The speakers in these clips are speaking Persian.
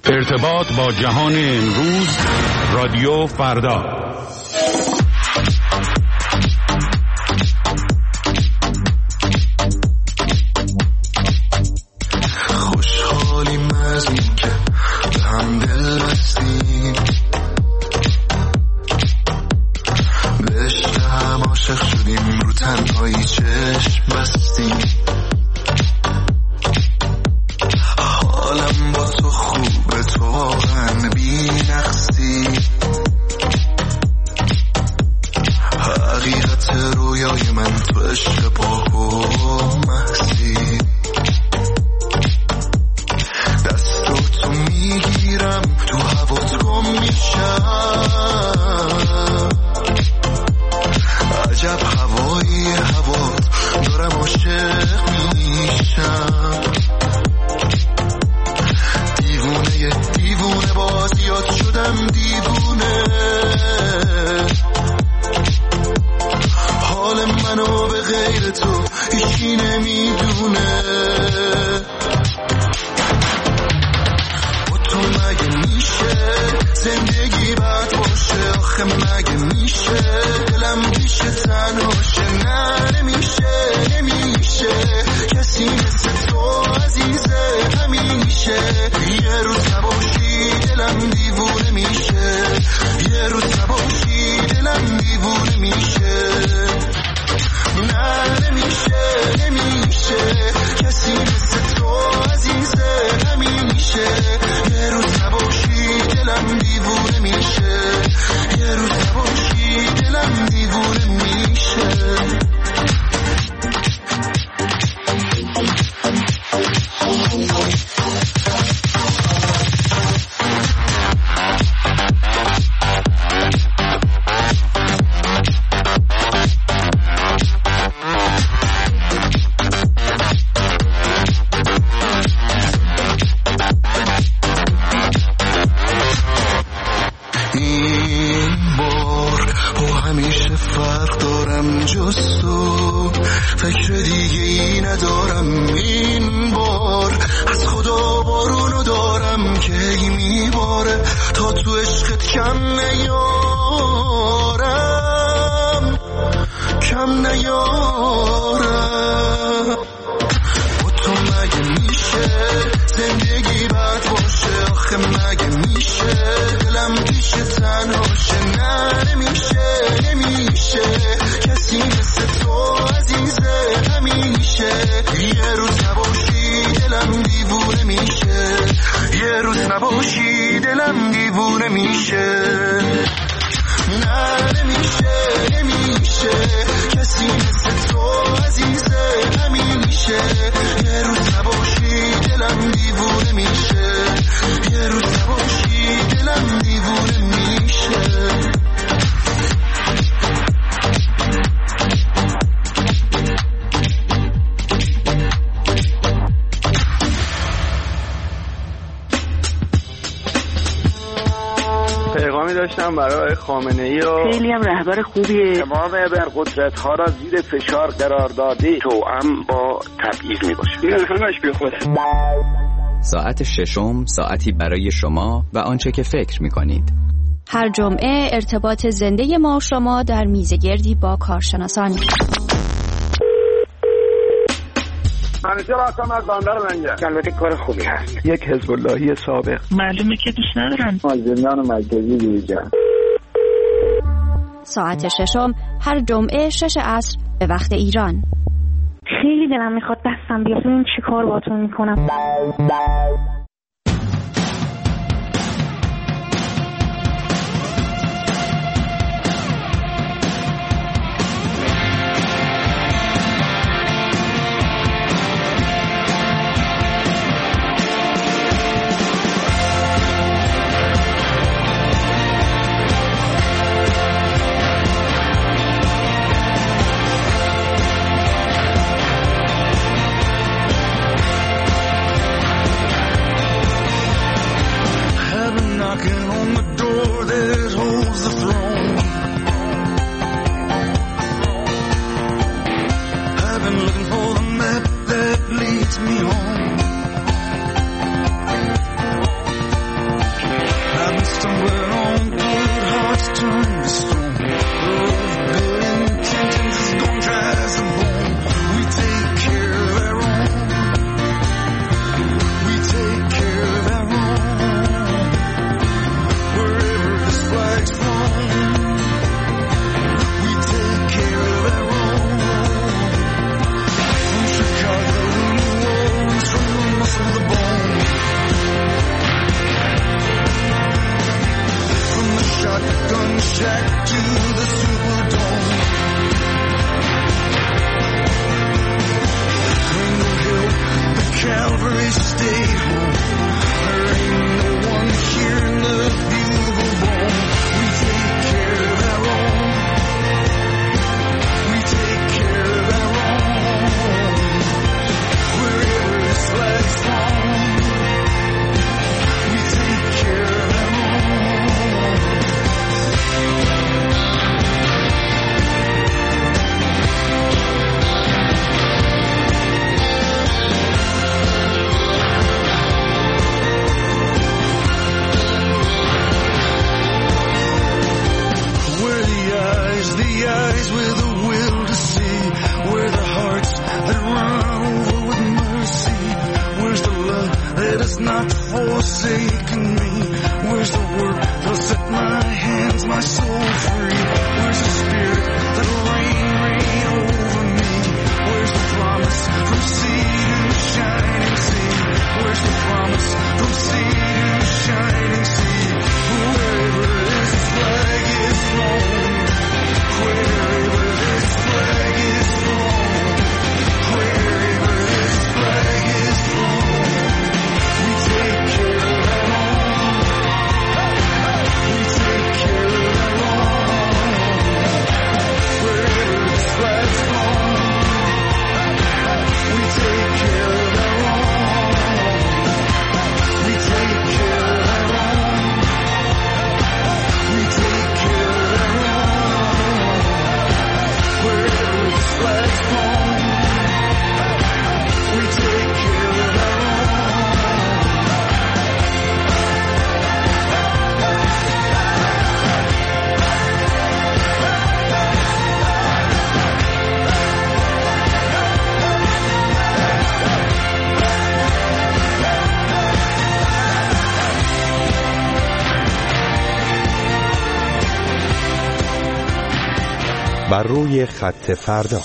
ارتباط با جهان امروز، رادیو فردا. خوشحالیم از این که به هم دل بستیم، به عشق هم عاشق شدیم، رو تنهایی چشم بستیم. حالم با تو خوبه، تو واقعا بی نقصی، حقیقت رویای من تو عشق پاک و محضی. دستاتو میگیرم تو هوات گم میشم، عجب هوایی هوات، دارم عاشق میشم. دیوونه بازیات شدم، دیوونه حال منو به غیر تو هیچی نمیدونه. با تو مگه میشه زندگی بد باشه؟ آخه مگه میشه دلم پیشه تنهاشه؟ نه نمیشه کسی مثل تو عزیزه همیشه. یه روز نباشی دلم دیوونه میشه، یه روز نباشی دلم دیوونه میشه. نه نمیشه کسی مثل تو عزیزه همیشه. یه روز نباشی دلم دیوونه میشه، یه روز نباشی دلم دیوونه میشه. فکر دیگه ای ندارم این بار، از خدا بارونو دارم که ای میباره تا تو عشقت کم نیارم. با تو مگه میشه زندگی بد باشه؟ آخه مگه میشه دلم پیشه تنهاشه؟ نه نمیشه کسی مثل تو عزیزه همیشه. یه روز نباشی دلم دیوونه میشه، یه روز نباشی دلم دیوونه میشه. نه نمیشه کسی مثل تو عزیزه همیشه. یه روز نباشی دلم دیوونه میشه، یه روز نباشی دلم دیوونه میشه. پیغامی داشتم برای خامنه‌ای و خیلی هم رهبر خوبیه. امام ابرقدرت‌ها را زیر فشار قرار داده، توأم با تبعیض میباشه. این همش بی خوده. ساعت ششم، ساعتی برای شما و آنچه که فکر می‌کنید. هر جمعه ارتباط زنده ما و شما در میزگردی با کارشناسان. همیشه راستم از باندار منجه. البته کار خوبی هست. یک حزب اللهی سابق. معلومه که دوست ندارن. زندان مرکزی دیگه. ساعت ششم هر جمعه 6 عصر به وقت ایران. خیلی دلم میخواد دستم بیاد ببینم چی کار باهاتون میکنم. has not forsaken me? Where's the word that'll set my hands, my soul free? Where's the spirit that'll reign over me? Where's the promise from sea to shining sea? Where's the promise from sea to shining sea? Wherever this flag is flown, wherever this flag is flown, wherever this flag is flown, we take care of our own. We take care of our own. Wherever this flag's flown, we take care of our own. We take care of our own. We take care of our own. Wherever this flag's flown, we take care of our own. بر روی خط فردا.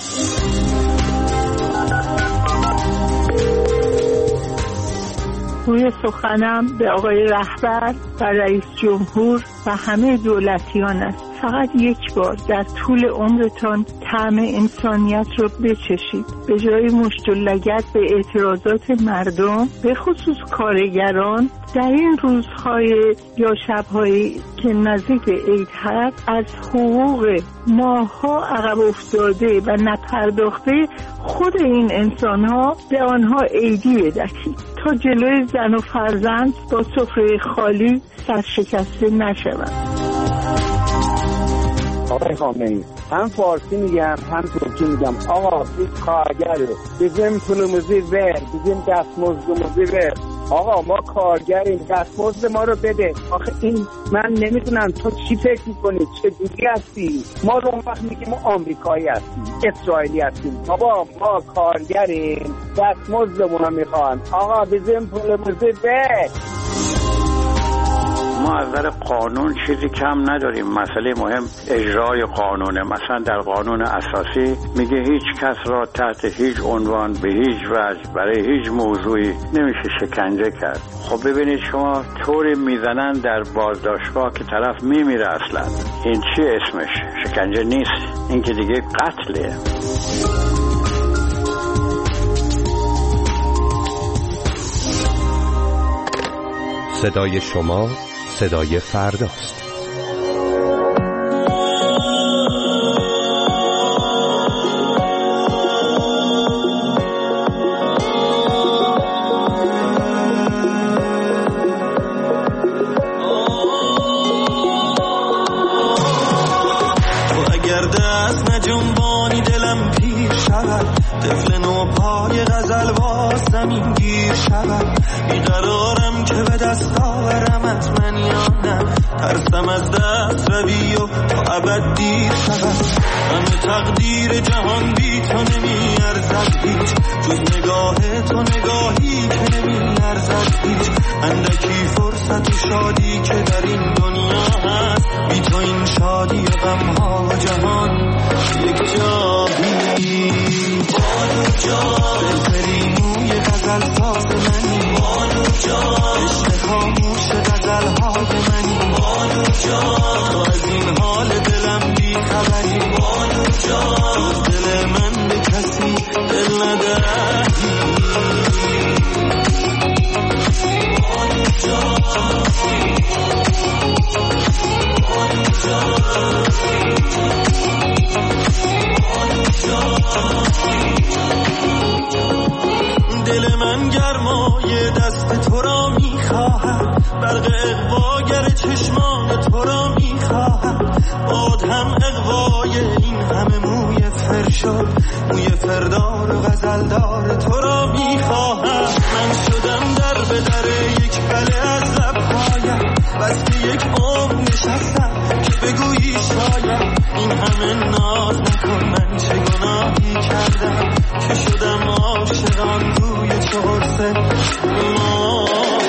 روی سخنم به آقای رهبر و رئیس جمهور و همه دولتیان است. فقط یک بار در طول عمرتان طعم انسانیت رو بچشید. به جای مشت و لگد به اعتراضات مردم، به خصوص کارگران، در این روزهای یا شبهایی که نزدیک عید هست، از حقوق ماها عقب افتاده و نپرداخته خود این انسانها به آنها عیدی بدهید تا جلوی زن و فرزند با سفره خالی سرشکسته نشوند. آقای خامنه‌ای، هم فارسی میگم هم ترکی میگم. آقا biz کارگره، bizim pulumuzu ver، bizim دستمزدumuzu ver. آقا ما کارگریم، دستمزد ما رو بده. آخه این من نمیدونم تو چی فکر میکنی، چه جوری هستی؟ ما رو اون وقت میگیم ما آمریکایی هستیم، اسرائیلی هستیم. بابا ما کارگریم، دستمزدمون رو میخوان. آقا bizim pulumuzu ver. ما از نظر قانون چیزی کم نداریم. مسئله مهم اجرای قانونه. مثلا در قانون اساسی میگه هیچ کس را تحت هیچ عنوان به هیچ وجه برای هیچ موضوعی نمیشه شکنجه کرد. خب ببینید شما طوری میزنن در بازداشتگاه که طرف میمیره. اصلا این چی اسمش؟ شکنجه نیست، این که دیگه قتله. صدای شما صدای فرداست. اگر دست نجنبانی دلم پیر شود، طفل نوپای غزل با زمین گیر شود. بیقرارم که به دست آورمت من یا نه، ترسم از دست روی و تا ابد دیر شود. همه تقدیر جهان بی تو نمی ارزد هیچ، جز نگاه تو نگاهی که نمی ارزد هیچ. اندکی فرصت و شادی که در این دنیا هست، بی تو این شادی و غمها و جهان یک جایی. بانو جان دلبری موی غزل ساز منی، بانو جان عشق خاموش غزلهای منی، بانو جان تو از این حال دلم بی خبری، بانو جان جز دل من به کسی دل ندهی. بانو جان بانو جان دل من گرمای دست تو را میخواهد، برق اغواگر چشمان تو را میخواهد. باد هم اغوای این همه موی فرشاد، موی فردار و غزلدار تو را میخواهد. من شدم در به در یک بله از لبهایم، بس که یک عمر نشستم که بگویی شاید این همه ناز نکن، من چه گناهی کردم که شدم عاشقان روی چهار سه.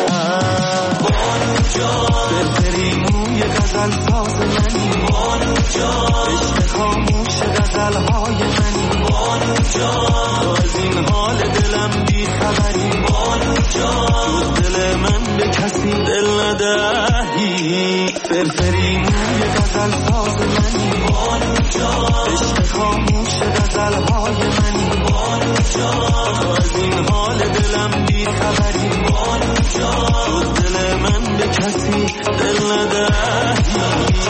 ساز منی بانو جان، عشق خاموش غزلهای منی بانو جان، تو از این حال دلم بی خبری بانو جان، تو دل من به کسی دل ندهی، فرفری موی غزل ساز منی بانو جان، عشق خاموش غزلهای منی بانو جان، تو از این حال دلم بی خبری بانو جان، تو دل من به کسی دل ندهی.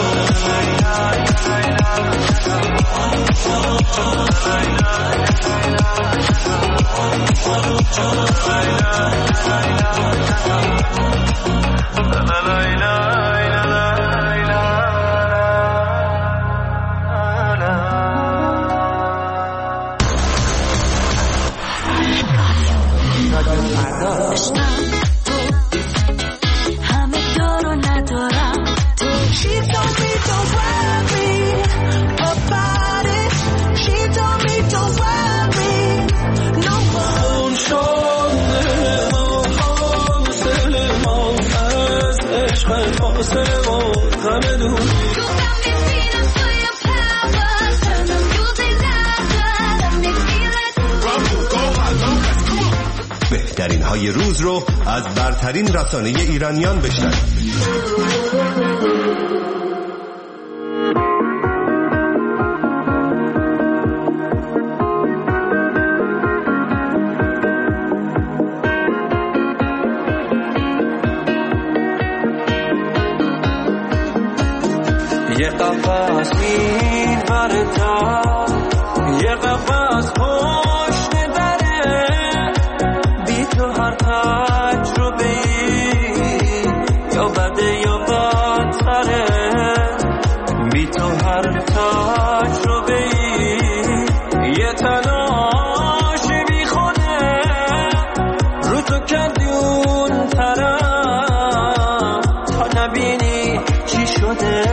بهترین های روز رو از برترین رسانه ایرانیان بشنوید. یه قفص این برتا، یه قفص پشت دره، بی تو هر تجربه‌ای یا بده یا بدتره، بی تو هر تجربه‌ای یه تلاش بی خونه، رو تو کردی اون طرف تا نبینی چی شده،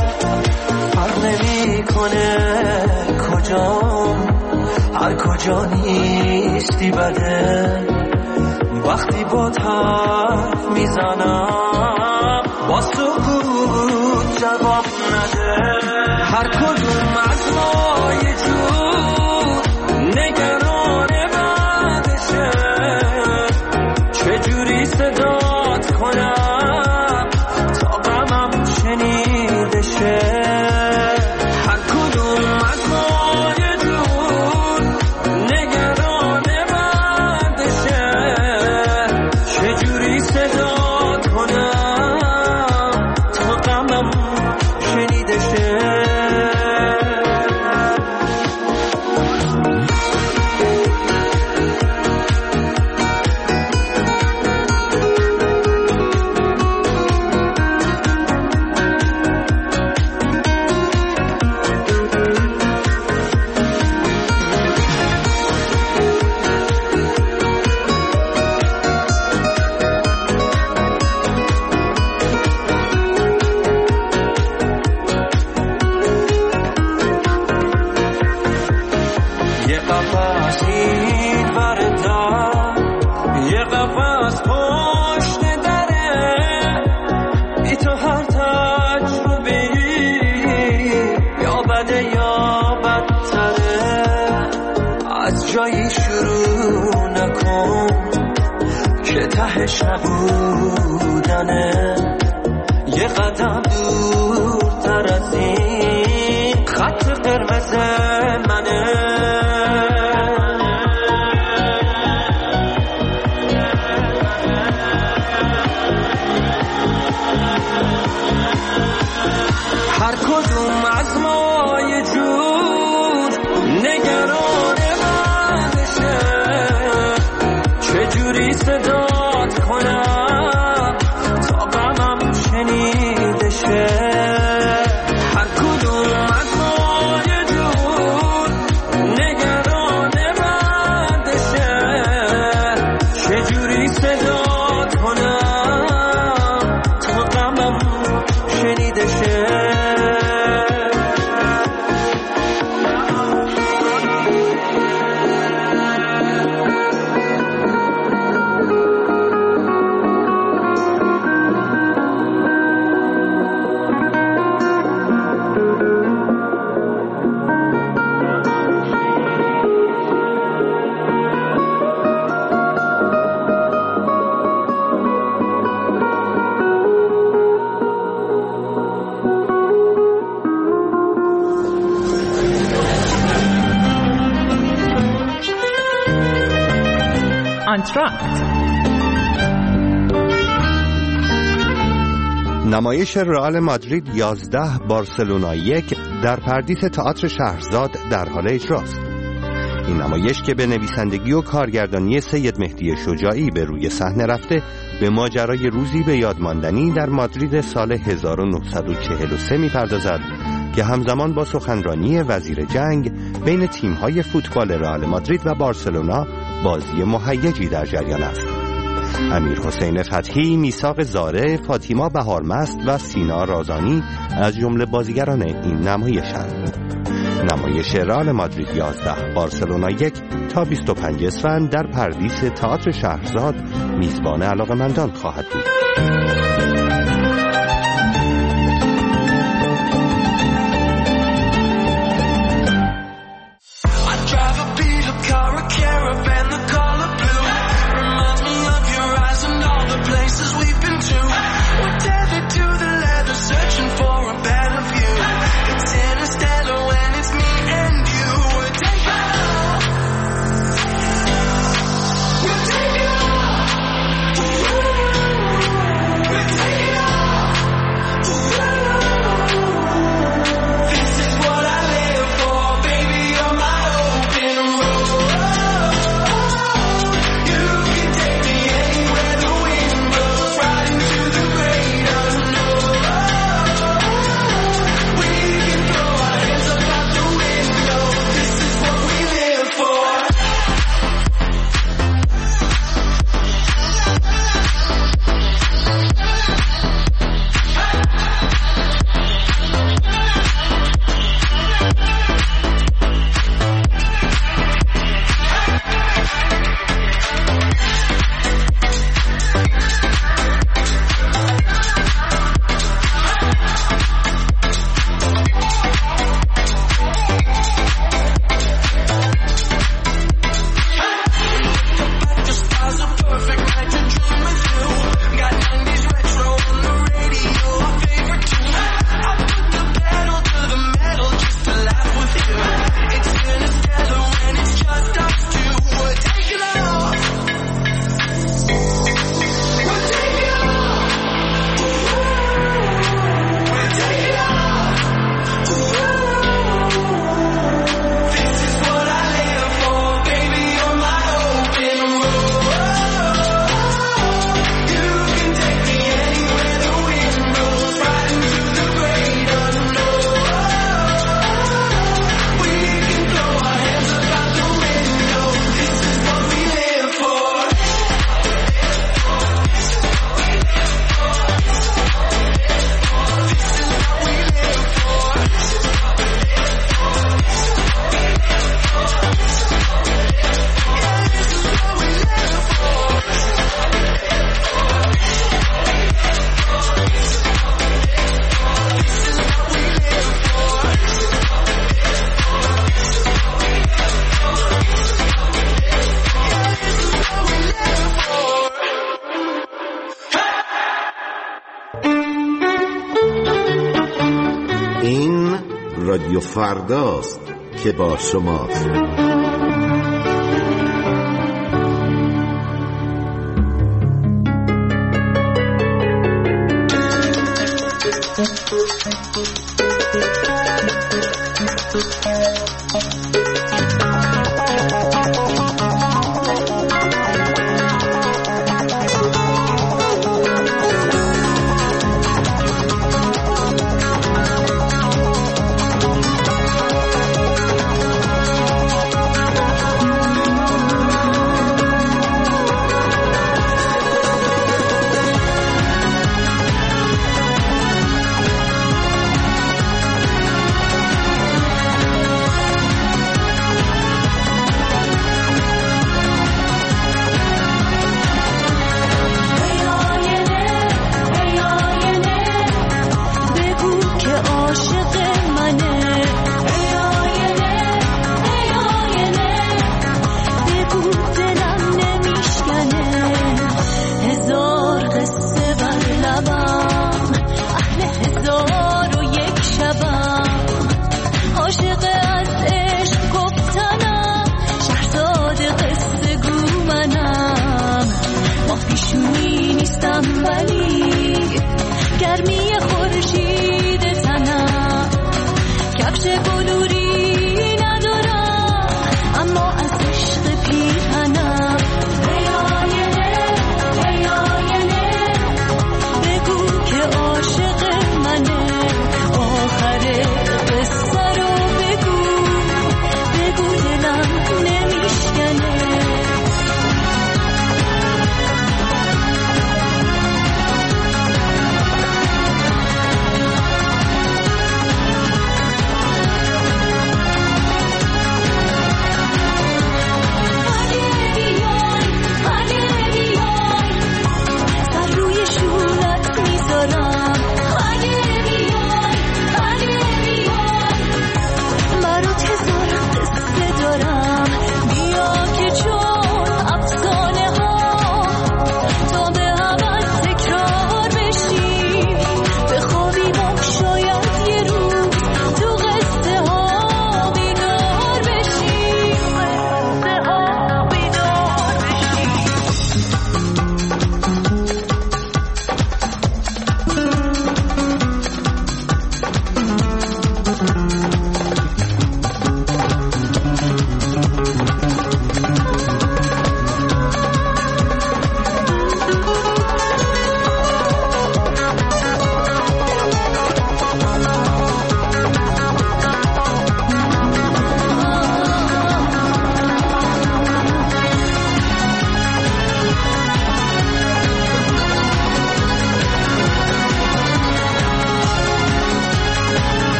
کجام هر کجا نیستی بده، وقتی با حرف میزنم با سکوت جواب نده، هر کدوم از ما یه جور نگران بعدشه، چجوری صدات کنم تا غمم شنیده شه، تهش نبودنه، یه قدم دورتر از این خط قرمز منه، هر کدوم از ما یه جور نگران بعدشه، چجوری صدات کنم تا غمم شنیده شه، هر کدوم انترکت. نمایش رئال مادرید 11 بارسلونا 1 در پردیس تئاتر شهرزاد در حال اجراست. این نمایش که به نویسندگی و کارگردانی سید مهدی شجاعی به روی صحنه رفته، به ماجرای روزی به یادماندنی در مادرید سال 1943 می‌پردازد که همزمان با سخنرانی وزیر جنگ بین تیم‌های فوتبال رئال مادرید و بارسلونا بازی مهیجی در جریان است. امیر حسین فتحی، میثاق زاره، فاطیما بهارمست و سینا رازانی از جمله بازیگران این نمایش‌اند. نمایش رئال مادرید 11 بارسلونا 1 تا 25 اسفند در پردیس تئاتر شهرزاد میزبان علاقه‌مندان خواهد بود. رادیو فرداست که با شماست.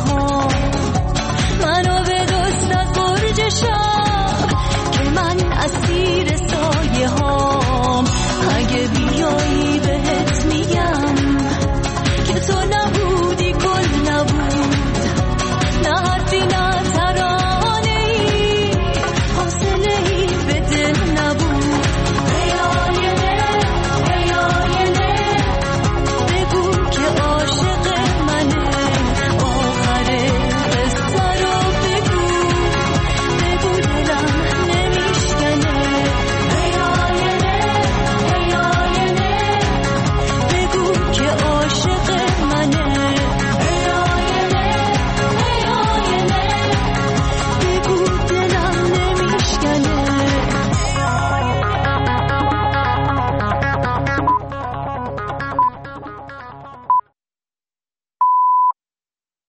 ها